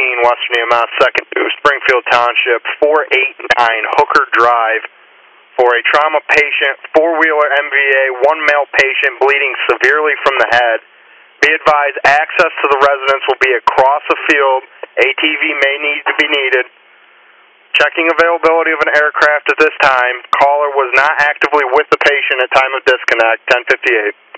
Western EMS, second to Springfield Township, 489 Hooker Drive, for a trauma patient, four-wheeler MVA, one male patient bleeding severely from the head. Be advised, access to the residence will be across the field. ATV may need to be needed. Checking availability of an aircraft at this time. Caller was not actively with the patient at time of disconnect, 10:58.